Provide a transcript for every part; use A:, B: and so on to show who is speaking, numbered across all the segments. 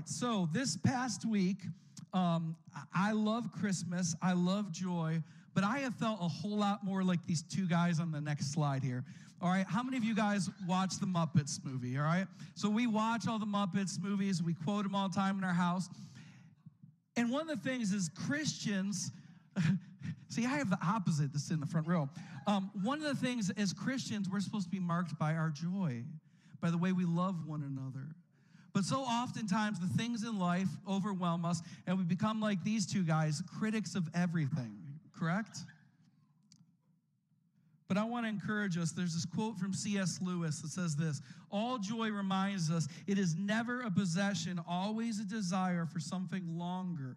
A: right, so this past week, I love Christmas, I love joy, but I have felt a whole lot more like these two guys on the next slide here. All right, how many of you guys watch the Muppets movie, all right? So we watch all the Muppets movies, we quote them all the time in our house. And one of the things is Christians, see, I have the opposite that's in the front row. One of the things as Christians, we're supposed to be marked by our joy, by the way we love one another. But so oftentimes the things in life overwhelm us, and we become like these two guys, critics of everything, correct? But I want to encourage us. There's this quote from C.S. Lewis that says this: all joy reminds us it is never a possession, always a desire for something longer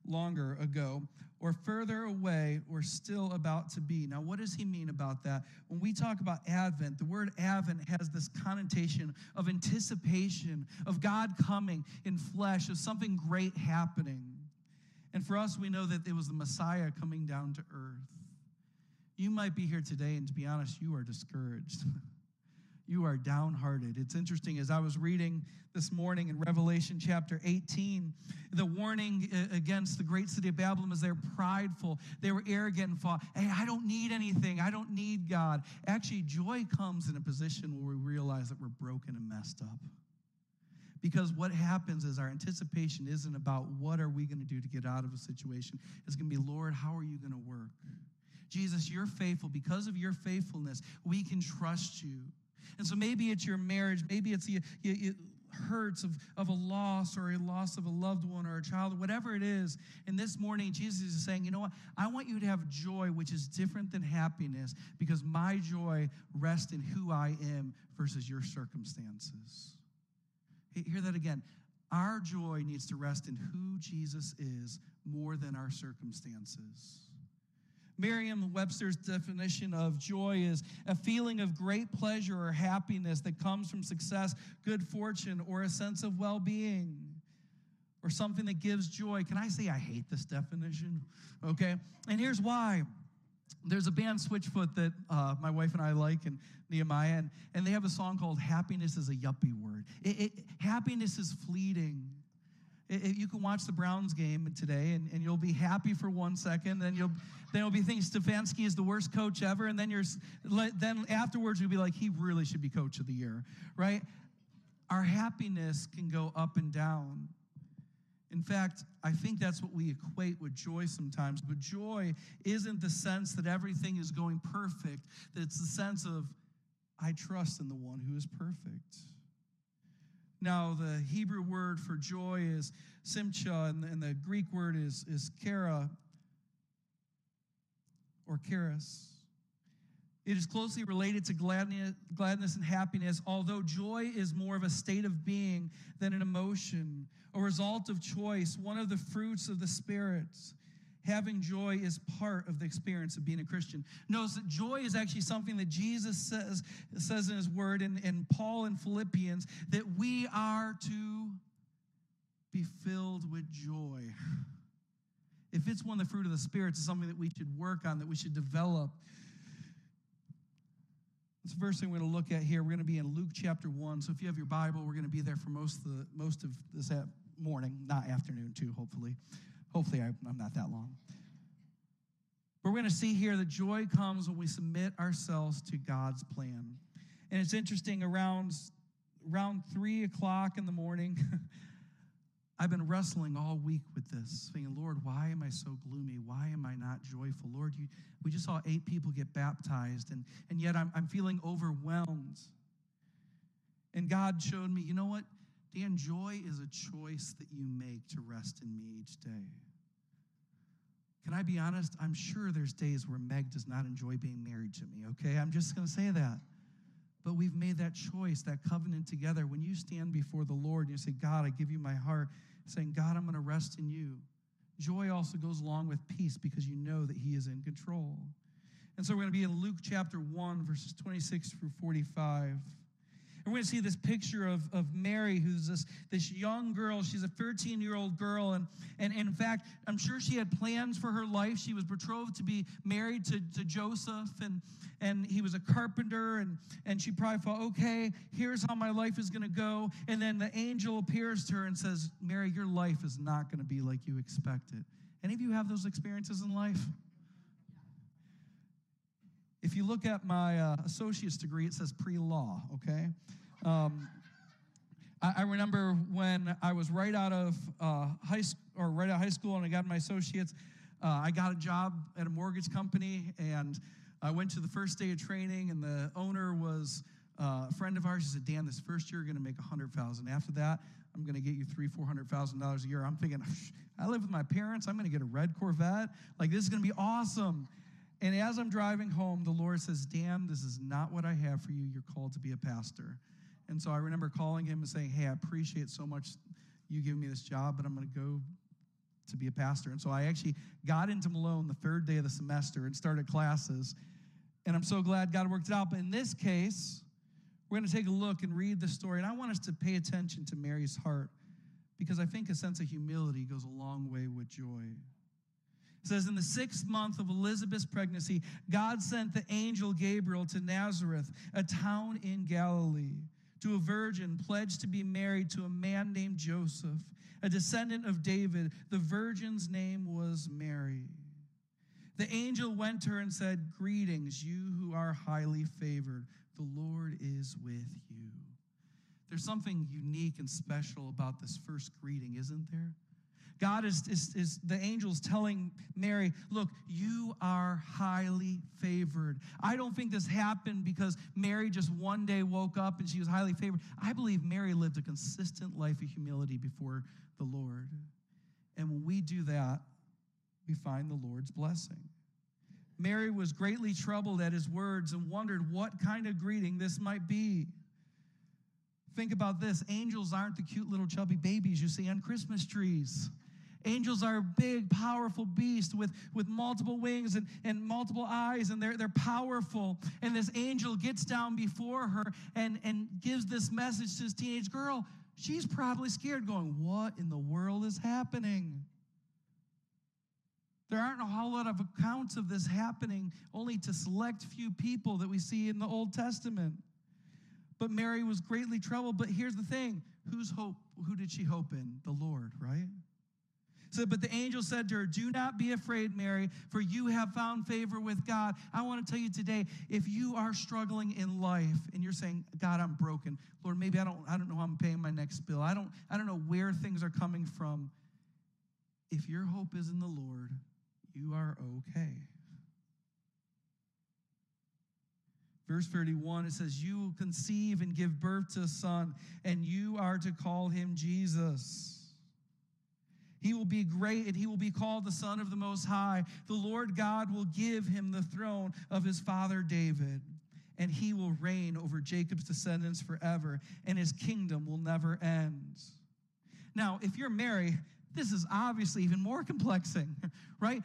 A: ago, or further away, or still about to be. Now, what does he mean about that? When we talk about Advent, the word Advent has this connotation of anticipation, of God coming in flesh, of something great happening. And for us, we know that it was the Messiah coming down to earth. You might be here today, and to be honest, you are discouraged. You are downhearted. It's interesting, as I was reading this morning in Revelation chapter 18, the warning against the great city of Babylon is they're prideful, they were arrogant and thought, hey, I don't need anything, I don't need God. Actually, joy comes in a position where we realize that we're broken and messed up. Because what happens is our anticipation isn't about what are we going to do to get out of a situation. It's going to be, Lord, how are you going to work? Jesus, you're faithful. Because of your faithfulness, we can trust you. And so maybe it's your marriage, maybe it's the hurts of a loss or a loss of a loved one or a child, or whatever it is. And this morning, Jesus is saying, you know what? I want you to have joy, which is different than happiness, because my joy rests in who I am versus your circumstances. Hear that again. Our joy needs to rest in who Jesus is more than our circumstances. Merriam-Webster's definition of joy is a feeling of great pleasure or happiness that comes from success, good fortune, or a sense of well-being, or something that gives joy. Can I say I hate this definition? Okay, and here's why. There's a band, Switchfoot, that my wife and I like, and Nehemiah, and they have a song called Happiness is a Yuppie Word. Happiness is fleeting. You can watch the Browns game today, and you'll be happy for 1 second, then you'll be thinking Stefanski is the worst coach ever, and then afterwards you'll be like, he really should be coach of the year, right? Our happiness can go up and down. In fact, I think that's what we equate with joy sometimes. But joy isn't the sense that everything is going perfect, that it's the sense of, I trust in the one who is perfect. Now, the Hebrew word for joy is simcha, and the Greek word is kara, or charis. It is closely related to gladness and happiness, although joy is more of a state of being than an emotion, a result of choice, one of the fruits of the Spirit. Having joy is part of the experience of being a Christian. Notice that joy is actually something that Jesus says in his word, and Paul in Philippians, that we are to be filled with joy. If it's one of the fruit of the Spirit, it's something that we should work on, that we should develop. That's the first thing we're going to look at here. We're going to be in Luke chapter 1. So if you have your Bible, we're going to be there for most of this morning, not afternoon too, hopefully. Hopefully I'm not that long. But we're going to see here that joy comes when we submit ourselves to God's plan. And it's interesting, around 3 o'clock in the morning, I've been wrestling all week with this, thinking, Lord, why am I so gloomy? Why am I not joyful? Lord, we just saw 8 people get baptized, and yet I'm feeling overwhelmed. And God showed me, you know what? Dan, joy is a choice that you make to rest in me each day. Can I be honest? I'm sure there's days where Meg does not enjoy being married to me, okay? I'm just going to say that. But we've made that choice, that covenant together. When you stand before the Lord and you say, God, I give you my heart, saying, God, I'm going to rest in you. Joy also goes along with peace because you know that he is in control. And so we're going to be in Luke chapter 1, verses 26 through 45. And we're going to see this picture of Mary, who's this young girl. She's a 13-year-old girl. And in fact, I'm sure she had plans for her life. She was betrothed to be married to Joseph, and he was a carpenter. And she probably thought, okay, here's how my life is going to go. And then the angel appears to her and says, Mary, your life is not going to be like you expected. Any of you have those experiences in life? If you look at my associate's degree, it says pre-law, okay? I remember when I was right out of high school and I got my associates, I got a job at a mortgage company, and I went to the first day of training, and the owner was a friend of ours. He said, Dan, this first year you're going to make $100,000. After that, I'm going to get you $300,000-$400,000 a year. I'm thinking, I live with my parents. I'm going to get a red Corvette. Like, this is going to be awesome. And as I'm driving home, the Lord says, Dan, this is not what I have for you. You're called to be a pastor. And so I remember calling him and saying, hey, I appreciate so much you giving me this job, but I'm going to go to be a pastor. And so I actually got into Malone the third day of the semester and started classes. And I'm so glad God worked it out. But in this case, we're going to take a look and read the story. And I want us to pay attention to Mary's heart, because I think a sense of humility goes a long way with joy. It says, in the 6th month of Elizabeth's pregnancy, God sent the angel Gabriel to Nazareth, a town in Galilee, to a virgin pledged to be married to a man named Joseph, a descendant of David. The virgin's name was Mary. The angel went to her and said, greetings, you who are highly favored. The Lord is with you. There's something unique and special about this first greeting, isn't there? God is the angel's telling Mary, look, you are highly favored. I don't think this happened because Mary just one day woke up and she was highly favored. I believe Mary lived a consistent life of humility before the Lord. And when we do that, we find the Lord's blessing. Mary was greatly troubled at his words and wondered what kind of greeting this might be. Think about this. Angels aren't the cute little chubby babies you see on Christmas trees. Angels are big, powerful beasts with multiple wings and multiple eyes, and they're powerful. And this angel gets down before her and gives this message to this teenage girl. She's probably scared, going, what in the world is happening? There aren't a whole lot of accounts of this happening, only to select few people that we see in the Old Testament. But Mary was greatly troubled. But here's the thing. Who did she hope in? The Lord, right? So, but the angel said to her, do not be afraid, Mary, for you have found favor with God. I want to tell you today, if you are struggling in life and you're saying, God, I'm broken. Lord, maybe I don't know how I'm paying my next bill. I don't know where things are coming from. If your hope is in the Lord, you are okay. Verse 31, it says, you will conceive and give birth to a son, and you are to call him Jesus. He will be great, and he will be called the Son of the Most High. The Lord God will give him the throne of his father David, and he will reign over Jacob's descendants forever, and his kingdom will never end. Now, if you're Mary, this is obviously even more complexing, right?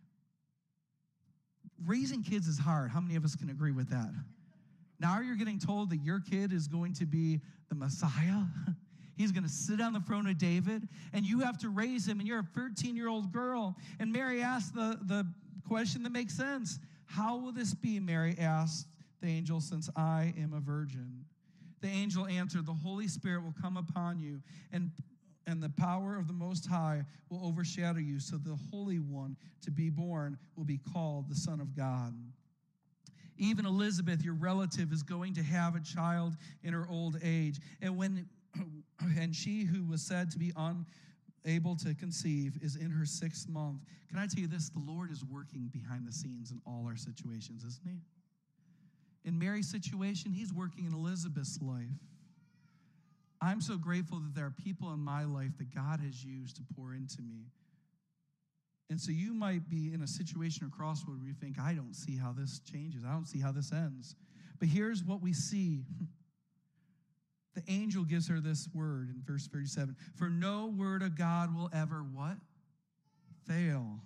A: Raising kids is hard. How many of us can agree with that? Now you're getting told that your kid is going to be the Messiah. He's going to sit on the throne of David, and you have to raise him, and you're a 13-year-old girl. And Mary asked the question that makes sense. How will this be, Mary asked the angel, since I am a virgin? The angel answered, the Holy Spirit will come upon you, and the power of the Most High will overshadow you, so the Holy One to be born will be called the Son of God. Even Elizabeth, your relative, is going to have a child in her old age. And she who was said to be unable to conceive is in her 6th month. Can I tell you this? The Lord is working behind the scenes in all our situations, isn't he? In Mary's situation, he's working in Elizabeth's life. I'm so grateful that there are people in my life that God has used to pour into me. And so you might be in a situation or crossroad where you think, I don't see how this changes. I don't see how this ends. But here's what we see. The angel gives her this word in verse 37. For no word of God will ever what? Fail.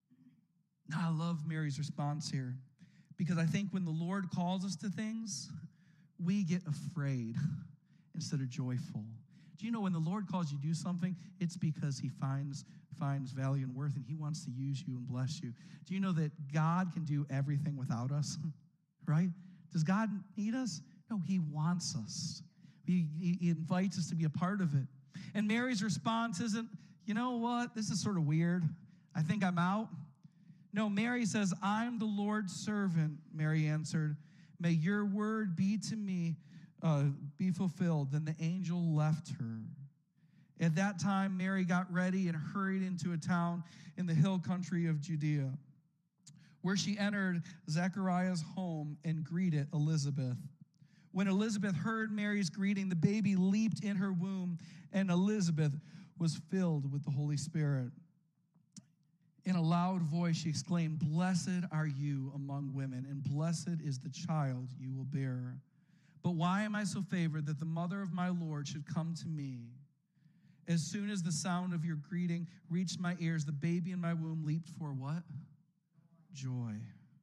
A: Now, I love Mary's response here, because I think when the Lord calls us to things, we get afraid instead of joyful. Do you know when the Lord calls you to do something, it's because he finds value and worth, and he wants to use you and bless you. Do you know that God can do everything without us, right? Does God need us? No, he wants us. He invites us to be a part of it. And Mary's response isn't, you know what, this is sort of weird. I think I'm out. No, Mary says, I'm the Lord's servant, Mary answered. May your word be to me, be fulfilled. Then the angel left her. At that time, Mary got ready and hurried into a town in the hill country of Judea, where she entered Zechariah's home and greeted Elizabeth. When Elizabeth heard Mary's greeting, the baby leaped in her womb, and Elizabeth was filled with the Holy Spirit. In a loud voice, she exclaimed, Blessed are you among women, and blessed is the child you will bear. But why am I so favored that the mother of my Lord should come to me? As soon as the sound of your greeting reached my ears, the baby in my womb leaped for what? Joy.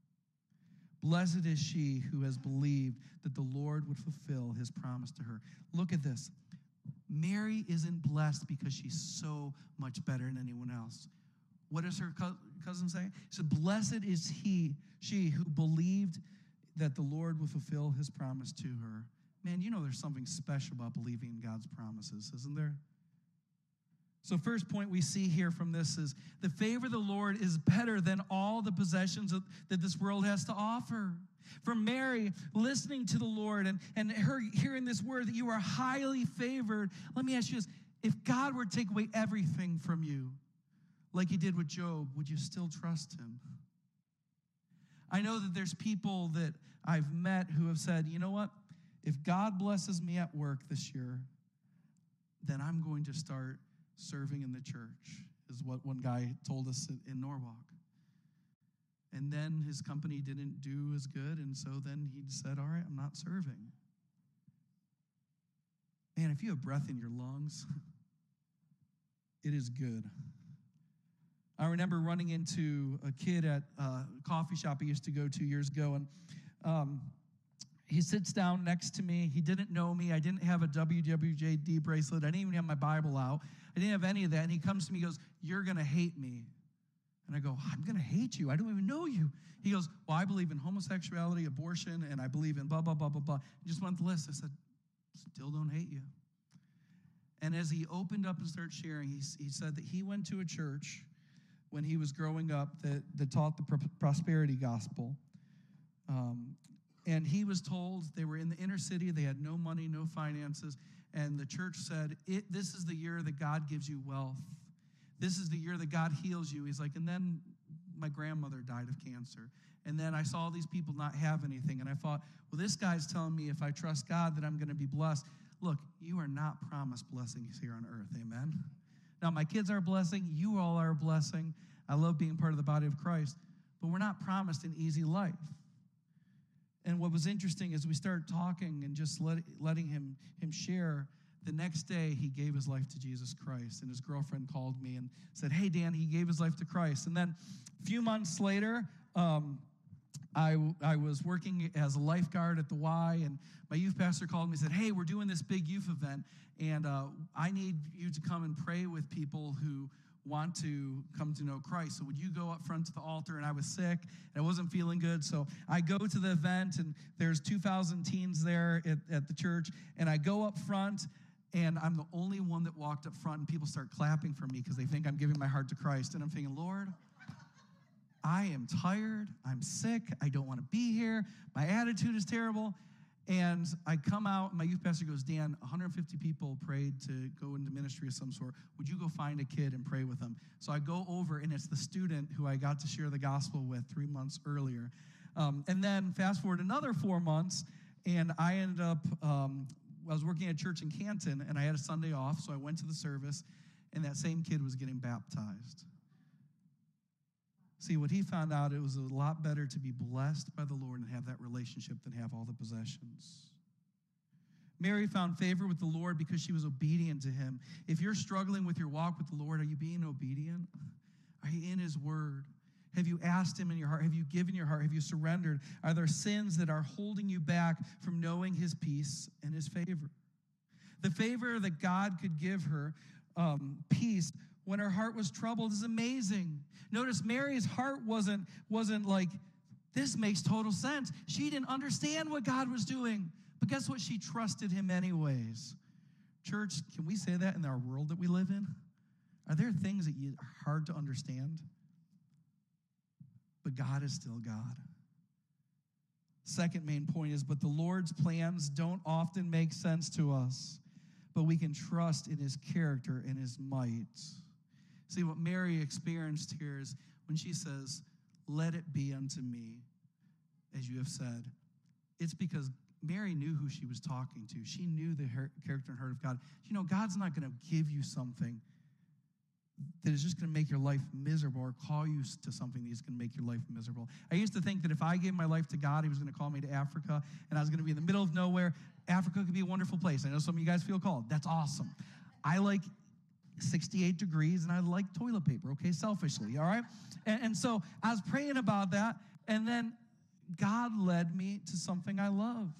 A: Blessed is she who has believed that the Lord would fulfill his promise to her. Look at this. Mary isn't blessed because she's so much better than anyone else. What does her cousin say? She said, Blessed is she who believed that the Lord would fulfill his promise to her. Man, you know there's something special about believing in God's promises, isn't there? So first point we see here from this is the favor of the Lord is better than all the possessions that this world has to offer. For Mary, listening to the Lord and her hearing this word that you are highly favored, let me ask you this. If God were to take away everything from you, like he did with Job, would you still trust him? I know that there's people that I've met who have said, you know what? If God blesses me at work this year, then I'm going to start serving in the church, is what one guy told us in Norwalk. And then his company didn't do as good, and so then he said, all right, I'm not serving. Man, if you have breath in your lungs, it is good. I remember running into a kid at a coffee shop I used to go to years ago, and he sits down next to me. He didn't know me. I didn't have a WWJD bracelet. I didn't even have my Bible out. I didn't have any of that. And he comes to me and goes, you're going to hate me. And I go, I'm going to hate you. I don't even know you. He goes, well, I believe in homosexuality, abortion, and I believe in blah, blah, blah, blah, blah. He just went the list. I said, still don't hate you. And as he opened up and started sharing, he said that he went to a church when he was growing up that taught the prosperity gospel. And he was told they were in the inner city, they had no money, no finances, and the church said, this is the year that God gives you wealth. This is the year that God heals you. He's like, and then my grandmother died of cancer. And then I saw these people not have anything, and I thought, well, this guy's telling me if I trust God that I'm going to be blessed. Look, you are not promised blessings here on earth, amen? Now, my kids are a blessing. You all are a blessing. I love being part of the body of Christ, but we're not promised an easy life. And what was interesting is we started talking and just letting him share. The next day, he gave his life to Jesus Christ, and his girlfriend called me and said, hey, Dan, he gave his life to Christ. And then a few months later, I was working as a lifeguard at the Y, and my youth pastor called me and said, hey, we're doing this big youth event, and I need you to come and pray with people who want to come to know Christ. So would you go up front to the altar? And I was sick, and I wasn't feeling good. So I go to the event, and there's 2,000 teens there at the church, and I go up front, and I'm the only one that walked up front, and people start clapping for me because they think I'm giving my heart to Christ. And I'm thinking, Lord, I am tired. I'm sick. I don't want to be here. My attitude is terrible. And I come out, and my youth pastor goes, Dan, 150 people prayed to go into ministry of some sort. Would you go find a kid and pray with them? So I go over, and it's the student who I got to share the gospel with 3 months earlier. And then fast forward another 4 months, and I ended up, I was working at a church in Canton, and I had a Sunday off, so I went to the service, and that same kid was getting baptized. See, what he found out, it was a lot better to be blessed by the Lord and have that relationship than have all the possessions. Mary found favor with the Lord because she was obedient to him. If you're struggling with your walk with the Lord, are you being obedient? Are you in his word? Have you asked him in your heart? Have you given your heart? Have you surrendered? Are there sins that are holding you back from knowing his peace and his favor? The favor that God could give her, peace, when her heart was troubled is amazing. Notice Mary's heart wasn't like, this makes total sense. She didn't understand what God was doing. But guess what? She trusted him anyways. Church, can we say that in our world that we live in? Are there things that are hard to understand? But God is still God. Second main point is, but the Lord's plans don't often make sense to us, but we can trust in his character and his might. See, what Mary experienced here is when she says, let it be unto me, as you have said. It's because Mary knew who she was talking to. She knew the character and heart of God. You know, God's not going to give you something that is just going to make your life miserable or call you to something that is going to make your life miserable. I used to think that if I gave my life to God, he was going to call me to Africa, and I was going to be in the middle of nowhere. Africa could be a wonderful place. I know some of you guys feel called. That's awesome. I like 68 degrees, and I like toilet paper, okay, selfishly, all right? And so I was praying about that, and then God led me to something I love.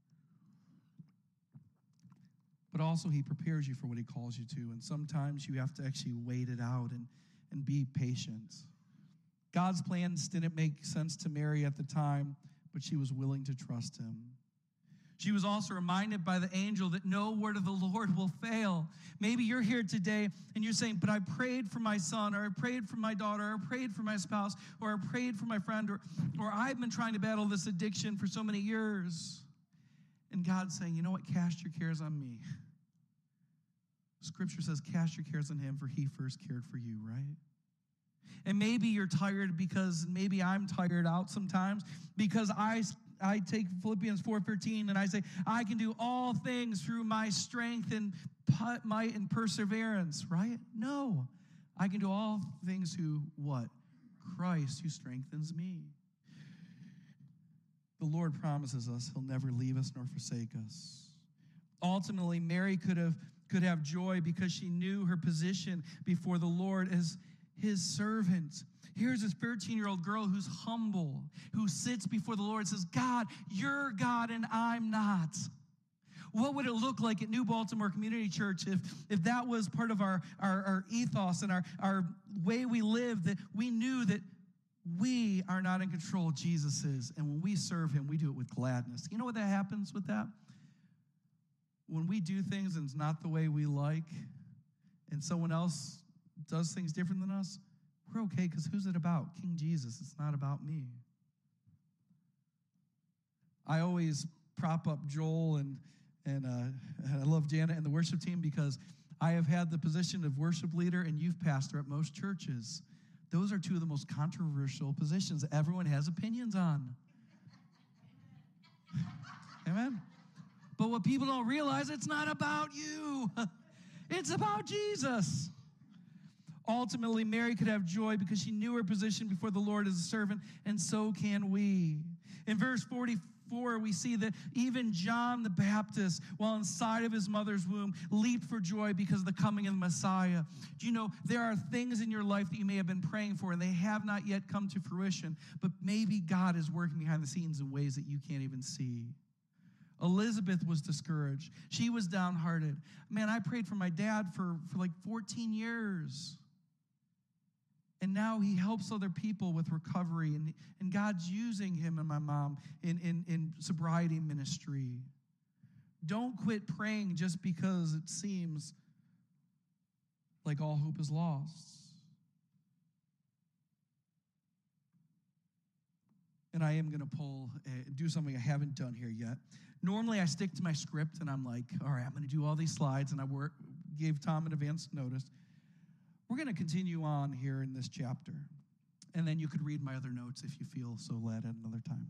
A: But also he prepares you for what he calls you to. And sometimes you have to actually wait it out and be patient. God's plans didn't make sense to Mary at the time, but she was willing to trust him. She was also reminded by the angel that no word of the Lord will fail. Maybe you're here today and you're saying, but I prayed for my son, or I prayed for my daughter, or I prayed for my spouse, or I prayed for my friend, or I've been trying to battle this addiction for so many years. And God's saying, you know what? Cast your cares on me. Scripture says, cast your cares on him, for he first cared for you, right? And maybe you're tired because maybe I'm tired out sometimes because I take Philippians 4:13 and I say, I can do all things through my strength and might and perseverance, right? No, I can do all things through what? Christ who strengthens me. The Lord promises us he'll never leave us nor forsake us. Ultimately, Mary could have joy because she knew her position before the Lord as his servant. Here's this 13-year-old girl who's humble, who sits before the Lord and says, God, you're God and I'm not. What would it look like at New Baltimore Community Church if that was part of our ethos and our way we live, that we knew that we are not in control, Jesus is, and when we serve him, we do it with gladness. You know what that happens with that? When we do things and it's not the way we like, and someone else does things different than us, we're okay, because who's it about? King Jesus. It's not about me. I always prop up Joel and I love Janet and the worship team because I have had the position of worship leader and youth pastor at most churches. Those are two of the most controversial positions that everyone has opinions on. Amen? But what people don't realize, it's not about you. It's about Jesus. Ultimately, Mary could have joy because she knew her position before the Lord as a servant, and so can we. In verse 44, we see that even John the Baptist, while inside of his mother's womb, leaped for joy because of the coming of the Messiah. Do you know, there are things in your life that you may have been praying for, and they have not yet come to fruition, but maybe God is working behind the scenes in ways that you can't even see. Elizabeth was discouraged. She was downhearted. Man, I prayed for my dad for like 14 years. And now he helps other people with recovery, and God's using him and my mom in sobriety ministry. Don't quit praying just because it seems like all hope is lost. And I am going to do something I haven't done here yet. Normally, I stick to my script, and I'm like, all right, I'm going to do all these slides, and I gave Tom an advance notice. We're going to continue on here in this chapter, and then you could read my other notes if you feel so led at another time.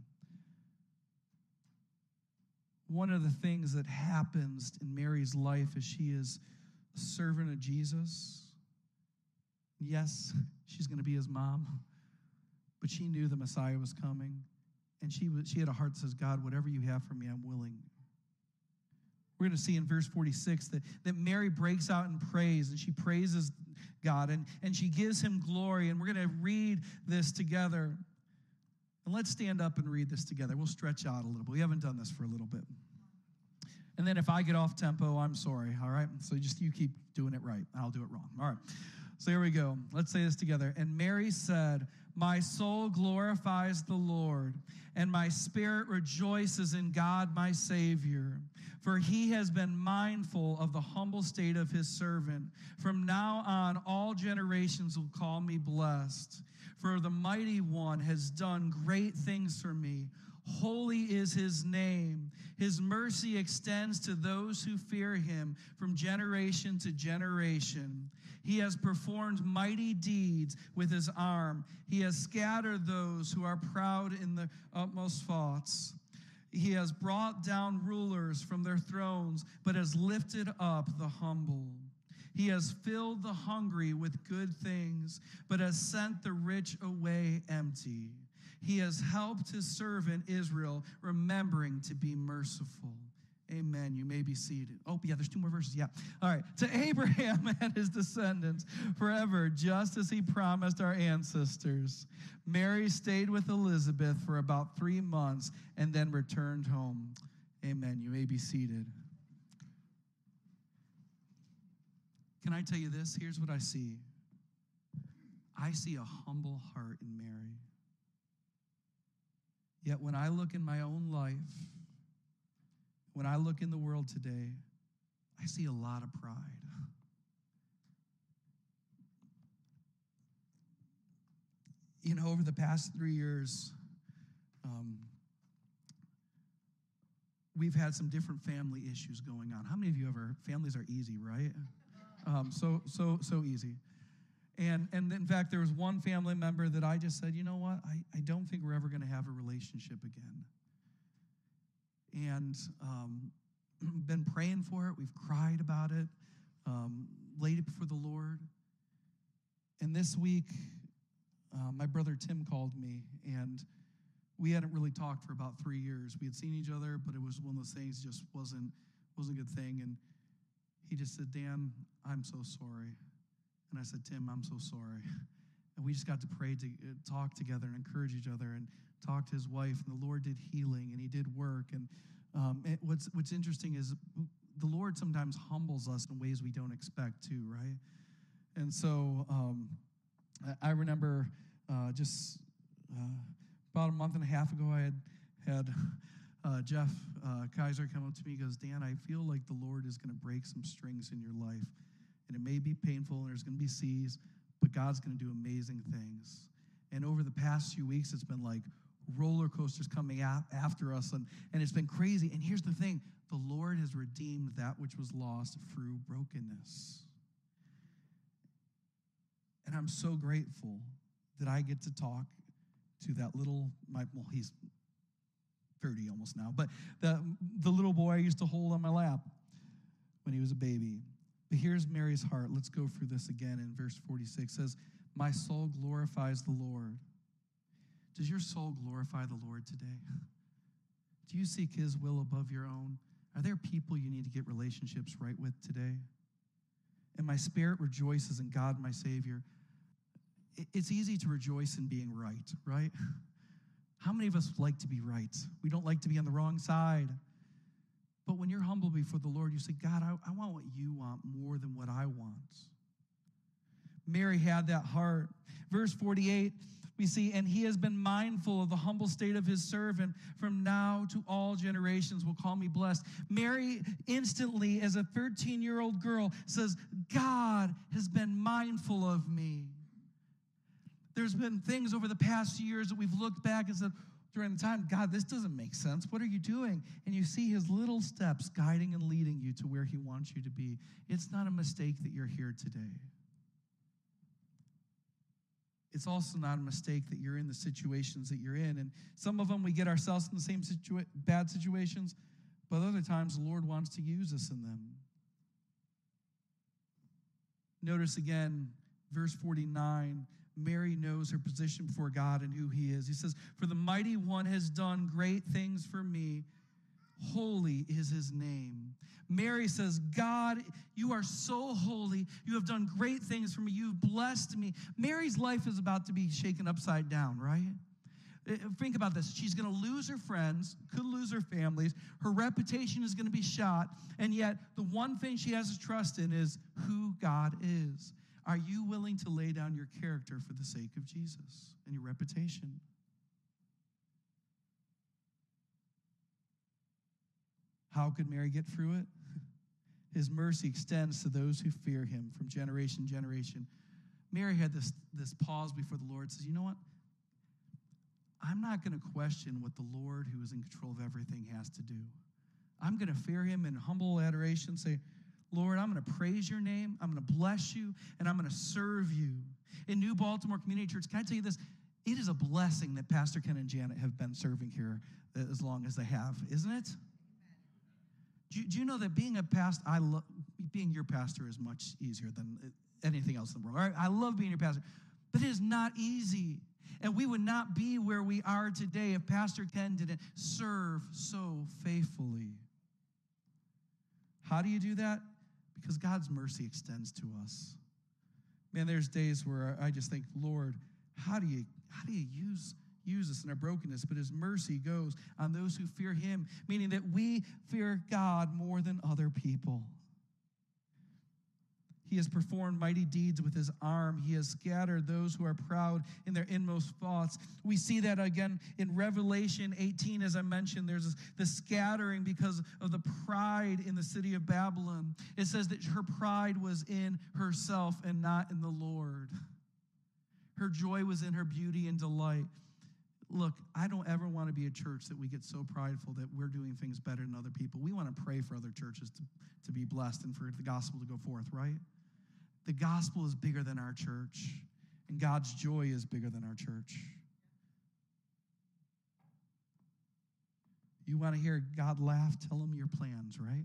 A: One of the things that happens in Mary's life is she is a servant of Jesus. Yes, she's going to be his mom, but she knew the Messiah was coming, and she had a heart that says, God, whatever you have for me, I'm willing. we're going to see in verse 46 that Mary breaks out in praise, and she praises God, and she gives him glory. And we're going to read this together. And let's stand up and read this together. We'll stretch out a little bit. We haven't done this for a little bit. And then if I get off tempo, I'm sorry, all right? So just you keep doing it right. I'll do it wrong. All right. So here we go. Let's say this together. And Mary said, "My soul glorifies the Lord, and my spirit rejoices in God my Savior. For he has been mindful of the humble state of his servant. From now on, all generations will call me blessed. For the Mighty One has done great things for me. Holy is his name. His mercy extends to those who fear him from generation to generation. He has performed mighty deeds with his arm. He has scattered those who are proud in the utmost thoughts. He has brought down rulers from their thrones, but has lifted up the humble. He has filled the hungry with good things, but has sent the rich away empty. He has helped his servant Israel, remembering to be merciful." Amen. You may be seated. Oh, yeah, there's 2 more verses. Yeah. All right. "To Abraham and his descendants forever, just as he promised our ancestors." Mary stayed with Elizabeth for about 3 months and then returned home. Amen. You may be seated. Can I tell you this? Here's what I see. I see a humble heart in Mary. Yet when I look in my own life, when I look in the world today, I see a lot of pride. You know, over the past 3 years, we've had some different family issues going on. How many of you ever, families are easy, right? So easy. And in fact, there was one family member that I just said, you know what, I don't think we're ever going to have a relationship again. And been praying for it. We've cried about it, laid it before the Lord. And this week, my brother Tim called me, and we hadn't really talked for about 3 years. We had seen each other, but it was one of those things, just wasn't a good thing. And he just said, "Dan, I'm so sorry." And I said, "Tim, I'm so sorry." And we just got to pray, to talk together and encourage each other, and talk to his wife. And the Lord did healing, and he did work. And what's interesting is the Lord sometimes humbles us in ways we don't expect too, right? And so I remember just about a month and a half ago, I had Jeff Kaiser come up to me. He goes, "Dan, I feel like the Lord is going to break some strings in your life. And it may be painful, and there's going to be seas, but God's going to do amazing things." And over the past few weeks, it's been like roller coasters coming after us, and it's been crazy. And here's the thing. The Lord has redeemed that which was lost through brokenness. And I'm so grateful that I get to talk to that he's 30 almost now, but the little boy I used to hold on my lap when he was a baby. But here's Mary's heart. Let's go through this again in verse 46. It says, "My soul glorifies the Lord." Does your soul glorify the Lord today? Do you seek his will above your own? Are there people you need to get relationships right with today? "And my spirit rejoices in God, my Savior." It's easy to rejoice in being right? How many of us like to be right? We don't like to be on the wrong side. But when you're humble before the Lord, you say, "God, I want what you want more than what I want." Mary had that heart. Verse 48, we see, "And he has been mindful of the humble state of his servant. From now to all generations will call me blessed." Mary instantly, as a 13-year-old girl, says, "God has been mindful of me." There's been things over the past years that we've looked back and said, during the time, "God, this doesn't make sense. What are you doing?" And you see his little steps guiding and leading you to where he wants you to be. It's not a mistake that you're here today. It's also not a mistake that you're in the situations that you're in. And some of them, we get ourselves in the same bad situations, but other times the Lord wants to use us in them. Notice again, verse 49, Mary knows her position before God and who he is. He says, "For the Mighty One has done great things for me. Holy is his name. Mary says, God, you are so holy. You have done great things for me. You've blessed me. Mary's life is about to be shaken upside down, right? Think about this. She's going to lose her friends, could lose her families. Her reputation is going to be shot. And yet, the one thing she has to trust in is who God is. Are you willing to lay down your character for the sake of Jesus and your reputation? How could Mary get through it? His mercy extends to those who fear him from generation to generation. Mary had this pause before the Lord, says, you know what? I'm not going to question what the Lord, who is in control of everything, has to do. I'm going to fear him in humble adoration, say, Lord, I'm going to praise your name, I'm going to bless you, and I'm going to serve you. In New Baltimore Community Church, can I tell you this? It is a blessing that Pastor Ken and Janet have been serving here as long as they have, isn't it? Do you know that being a pastor, being your pastor is much easier than anything else in the world. All right? I love being your pastor, but it is not easy. And we would not be where we are today if Pastor Ken didn't serve so faithfully. How do you do that? Because God's mercy extends to us. Man, there's days where I just think, Lord, how do you use us in our brokenness? But his mercy goes on those who fear him, meaning that we fear God more than other people. He has performed mighty deeds with his arm. He has scattered those who are proud in their inmost thoughts. We see that again in Revelation 18, as I mentioned. There's the scattering because of the pride in the city of Babylon. It says that her pride was in herself and not in the Lord. Her joy was in her beauty and delight. Look, I don't ever want to be a church that we get so prideful that we're doing things better than other people. We want to pray for other churches to be blessed and for the gospel to go forth, right? The gospel is bigger than our church, and God's joy is bigger than our church. You want to hear God laugh? Tell him your plans, right?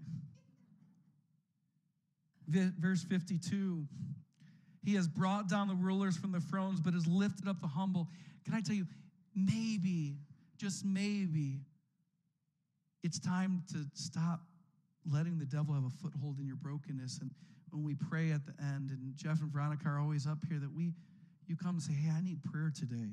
A: Verse 52, he has brought down the rulers from the thrones, but has lifted up the humble. Can I tell you, maybe, just maybe, it's time to stop letting the devil have a foothold in your brokenness. And when we pray at the end, and Jeff and Veronica are always up here, that you come and say, hey, I need prayer today.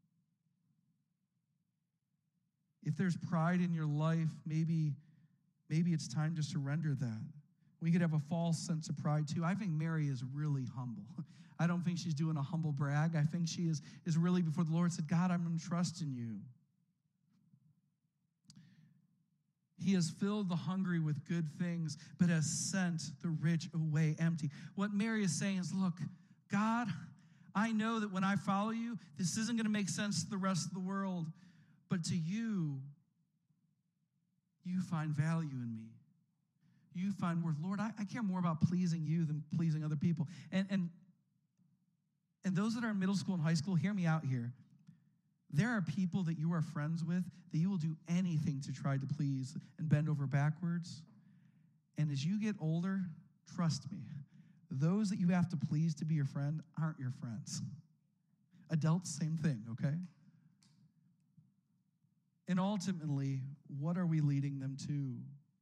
A: If there's pride in your life, maybe it's time to surrender that. We could have a false sense of pride too. I think Mary is really humble. I don't think she's doing a humble brag. I think she is really before the Lord said, God, I'm going to trust in you. He has filled the hungry with good things, but has sent the rich away empty. What Mary is saying is, look, God, I know that when I follow you, this isn't going to make sense to the rest of the world, but to you, you find value in me. You find worth. Lord, I care more about pleasing you than pleasing other people. And those that are in middle school and high school, hear me out here. There are people that you are friends with that you will do anything to try to please and bend over backwards. And as you get older, trust me, those that you have to please to be your friend aren't your friends. Adults, same thing, okay? And ultimately, what are we leading them to?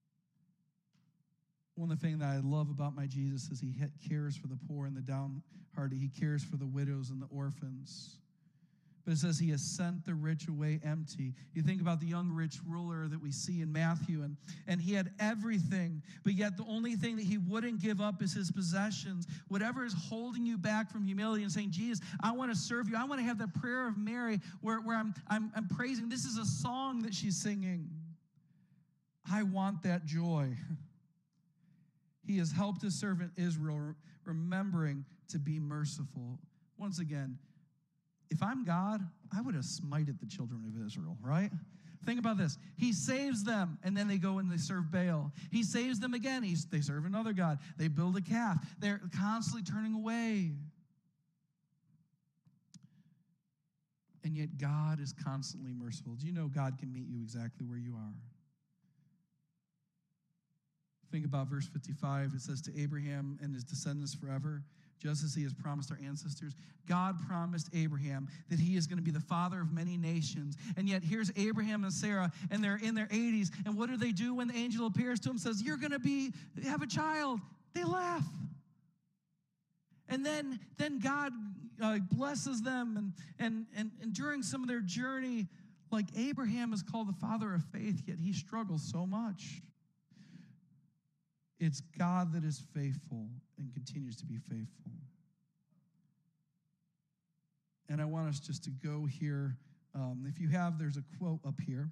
A: One of the things that I love about my Jesus is he cares for the poor and the downhearted. He cares for the widows and the orphans. But it says he has sent the rich away empty. You think about the young rich ruler that we see in Matthew, and he had everything, but yet the only thing that he wouldn't give up is his possessions. Whatever is holding you back from humility and saying, Jesus, I want to serve you. I want to have that prayer of Mary where I'm praising. This is a song that she's singing. I want that joy. He has helped his servant Israel, remembering to be merciful. Once again, if I'm God, I would have smited the children of Israel, right? Think about this. He saves them, and then they go and they serve Baal. He saves them again. They serve another god. They build a calf. They're constantly turning away. And yet God is constantly merciful. Do you know God can meet you exactly where you are? Think about verse 55. It says, to Abraham and his descendants forever. just as he has promised our ancestors. God promised Abraham that he is going to be the father of many nations. And yet here's Abraham and Sarah, and they're in their 80s. And what do they do when the angel appears to them, says, you're going to have a child? They laugh. And then God blesses them. And during some of their journey, like Abraham is called the father of faith, yet he struggles so much. It's God that is faithful and continues to be faithful. And I want us just to go here. If you have, there's a quote up here.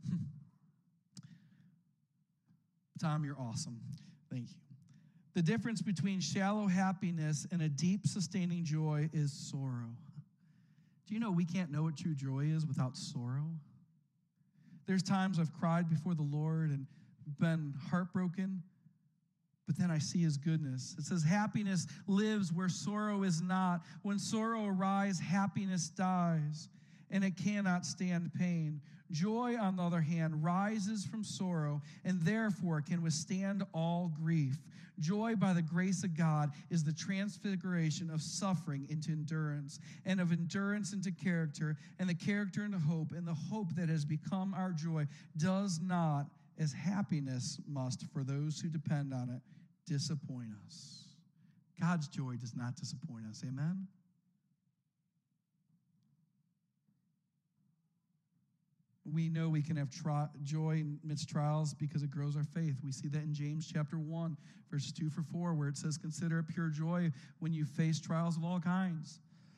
A: Tom, you're awesome. Thank you. The difference between shallow happiness and a deep, sustaining joy is sorrow. Do you know we can't know what true joy is without sorrow? There's times I've cried before the Lord and been heartbroken, but then I see his goodness. It says, happiness lives where sorrow is not. When sorrow arises, happiness dies, and it cannot stand pain. Joy, on the other hand, rises from sorrow, and therefore can withstand all grief. Joy, by the grace of God, is the transfiguration of suffering into endurance, and of endurance into character, and the character into hope, and the hope that has become our joy does not, as happiness must for those who depend on it, disappoint us. God's joy does not disappoint us. Amen? We know we can have joy amidst trials because it grows our faith. We see that in James chapter 1, verses 2-4, where it says, consider it pure joy when you face trials of all kinds.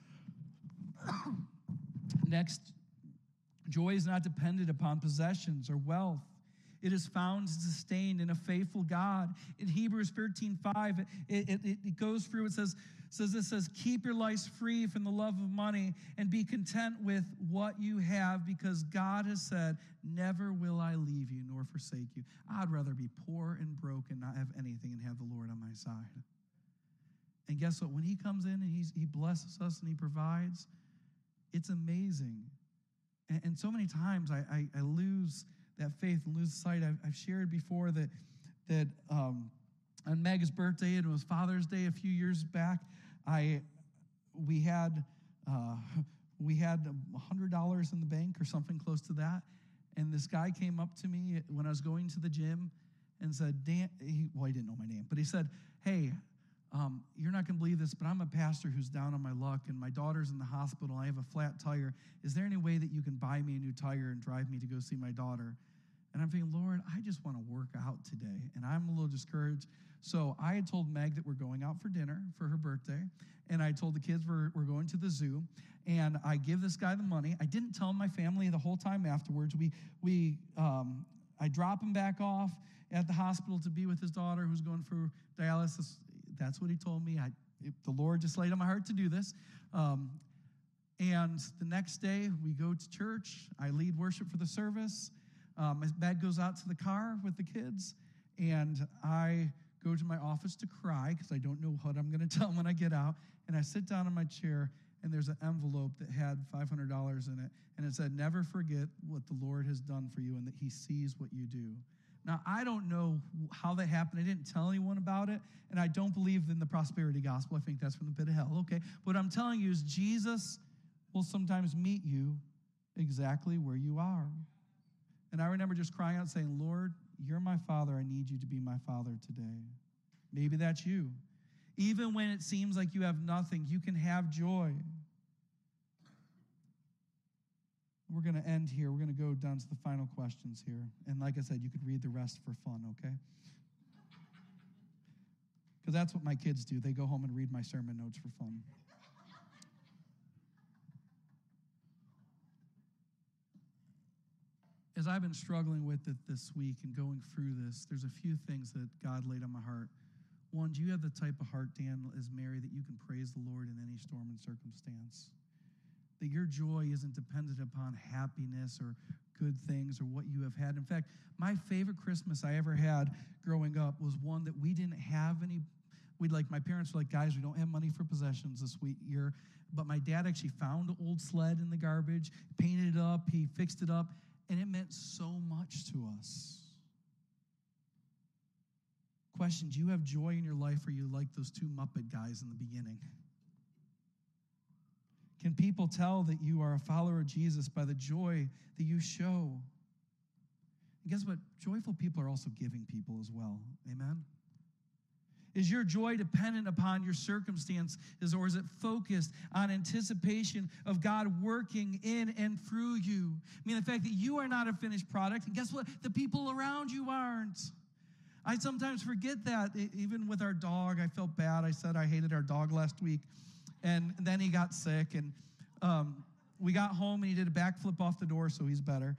A: Next, joy is not dependent upon possessions or wealth. It is found and sustained in a faithful God. In Hebrews 13:5, it goes through, it says, keep your lives free from the love of money and be content with what you have, because God has said, never will I leave you nor forsake you. I'd rather be poor and broke and not have anything and have the Lord on my side. And guess what? When he comes in and he blesses us and he provides, it's amazing. And so many times I lose that faith and lose sight. I've shared before that on Meg's birthday, and it was Father's Day a few years back, we had $100 in the bank or something close to that, and this guy came up to me when I was going to the gym and said, Dan, he didn't know my name, but he said, hey, you're not going to believe this, but I'm a pastor who's down on my luck, and my daughter's in the hospital. I have a flat tire. Is there any way that you can buy me a new tire and drive me to go see my daughter? And I'm thinking, Lord, I just want to work out today, and I'm a little discouraged. So I had told Meg that we're going out for dinner for her birthday, and I told the kids we're going to the zoo, and I give this guy the money. I didn't tell my family the whole time afterwards. I drop him back off at the hospital to be with his daughter who's going for dialysis. That's what he told me. The Lord just laid on my heart to do this. And the next day, we go to church. I lead worship for the service. My dad goes out to the car with the kids, and I go to my office to cry because I don't know what I'm going to tell them when I get out. And I sit down in my chair, and there's an envelope that had $500 in it, and it said, never forget what the Lord has done for you and that he sees what you do. Now, I don't know how that happened. I didn't tell anyone about it, and I don't believe in the prosperity gospel. I think that's from the pit of hell. Okay, what I'm telling you is Jesus will sometimes meet you exactly where you are. And I remember just crying out saying, Lord, you're my Father. I need you to be my Father today. Maybe that's you. Even when it seems like you have nothing, you can have joy. We're going to end here. We're going to go down to the final questions here. And like I said, you could read the rest for fun, okay? Because that's what my kids do. They go home and read my sermon notes for fun. As I've been struggling with it this week and going through this, there's a few things that God laid on my heart. One, do you have the type of heart, Dan, as Mary, that you can praise the Lord in any storm and circumstance? That your joy isn't dependent upon happiness or good things or what you have had. In fact, my favorite Christmas I ever had growing up was one that we didn't have any. My parents were like, guys, we don't have money for possessions this year. But my dad actually found an old sled in the garbage, painted it up, he fixed it up, and it meant so much to us. Question, do you have joy in your life, or are you like those two Muppet guys in the beginning? Can people tell that you are a follower of Jesus by the joy that you show? And guess what? Joyful people are also giving people as well. Amen? Is your joy dependent upon your circumstances, or is it focused on anticipation of God working in and through you? I mean, the fact that you are not a finished product, and guess what? The people around you aren't. I sometimes forget that. Even with our dog, I felt bad. I said I hated our dog last week, and then he got sick, and we got home, and he did a backflip off the door, so he's better.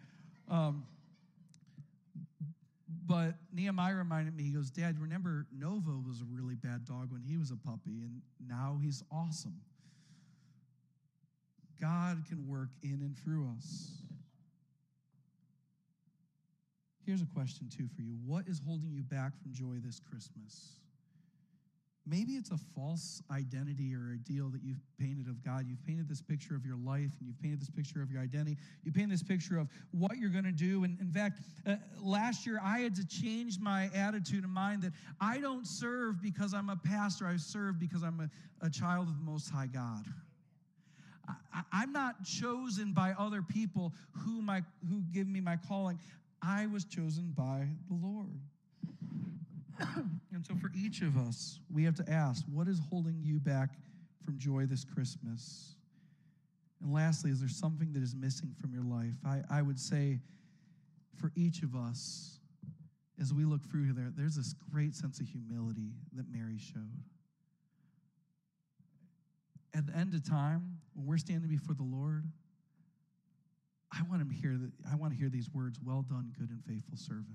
A: But Nehemiah reminded me, he goes, Dad, remember Nova was a really bad dog when he was a puppy, and now he's awesome. God can work in and through us. Here's a question, too, for you. What is holding you back from joy this Christmas? Maybe it's a false identity or ideal that you've painted of God. You've painted this picture of your life, and you've painted this picture of your identity. You painted this picture of what you're going to do. And in fact, last year, I had to change my attitude and mind that I don't serve because I'm a pastor. I serve because I'm a child of the Most High God. I'm not chosen by other people who give me my calling. I was chosen by the Lord. And so for each of us, we have to ask, what is holding you back from joy this Christmas? And lastly, is there something that is missing from your life? I would say for each of us, as we look through there, there's this great sense of humility that Mary showed. At the end of time, when we're standing before the Lord, I want to hear these words, well done, good and faithful servant.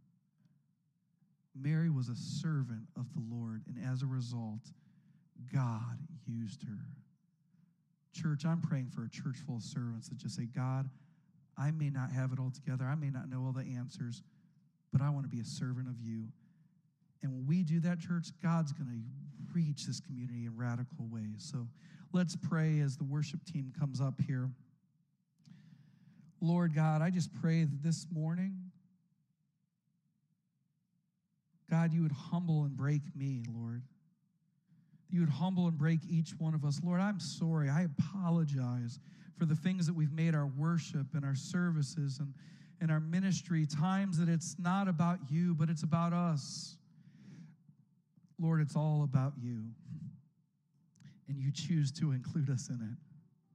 A: Mary was a servant of the Lord, and as a result, God used her. Church, I'm praying for a church full of servants that just say, God, I may not have it all together. I may not know all the answers, but I want to be a servant of you. And when we do that, church, God's going to reach this community in radical ways. So let's pray as the worship team comes up here. Lord God, I just pray that this morning, God, you would humble and break me, Lord. You would humble and break each one of us. Lord, I'm sorry. I apologize for the things that we've made our worship and our services and our ministry, times that it's not about you, but it's about us. Lord, it's all about you. And you choose to include us in it.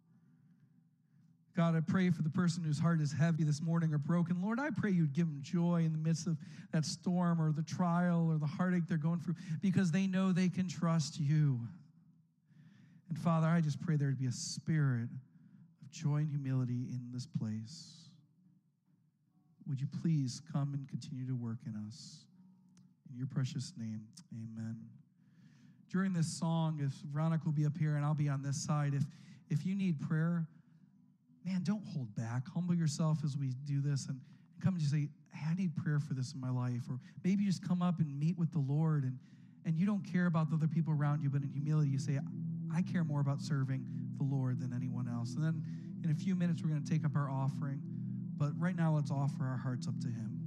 A: God, I pray for the person whose heart is heavy this morning or broken. Lord, I pray you'd give them joy in the midst of that storm or the trial or the heartache they're going through, because they know they can trust you. And Father, I just pray there'd be a spirit of joy and humility in this place. Would you please come and continue to work in us? In your precious name, amen. During this song, if Veronica will be up here and I'll be on this side, if you need prayer, man, don't hold back. Humble yourself as we do this and come and just say, hey, I need prayer for this in my life. Or maybe you just come up and meet with the Lord and you don't care about the other people around you, but in humility you say, I care more about serving the Lord than anyone else. And then in a few minutes we're going to take up our offering. But right now let's offer our hearts up to him.